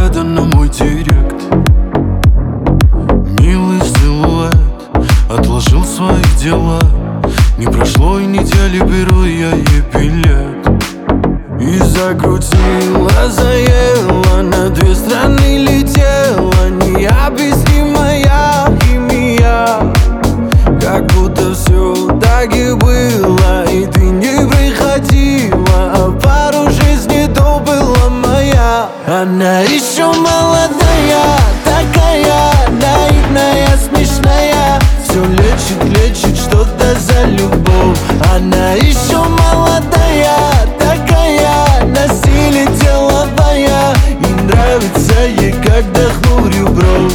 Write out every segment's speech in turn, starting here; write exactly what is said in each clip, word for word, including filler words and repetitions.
взгляда на мой директ. Милый силуэт отложил свои дела. Не прошло и недели, беру я ей билет. И закрутила, заела, на две страны летела. Необъяснимая химия, как будто все так и было. И ты не приходила, а пару жизней то была моя. Она еще молодая, такая наивная, смешная. Все лечит, лечит что-то за любовь. Она еще молодая, такая на силе деловая. И нравится ей, когда хмурю бровь.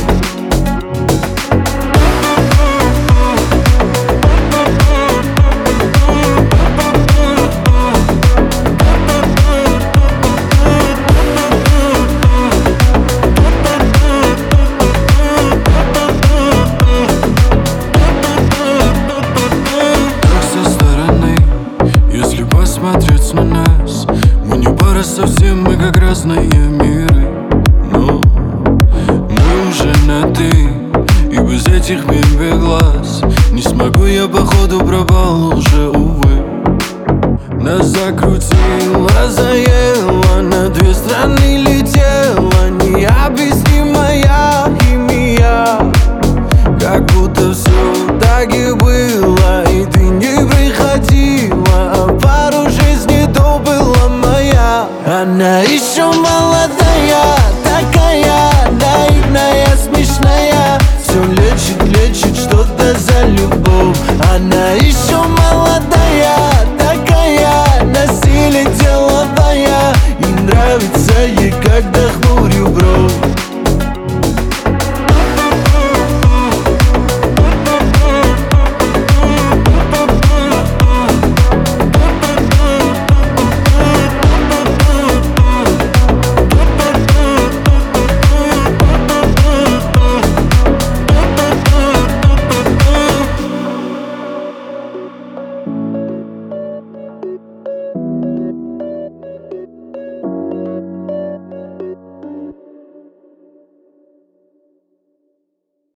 Смотреть на нас, мы не пара совсем, мы как разные миры. Но мы уже на ты, и без этих мимик глаз не смогу я, походу пропал уже, увы. Нас закрутила, заела, на две страны летела. Необъяснимая химия, как будто все так и было. И ты не приходила, а пару жизней то была моя. Она еще молодая, такая наивная, смешная. Все лечит, лечит что-то за любовь. Она еще молодая, такая на силе деловая. И нравится ей, когда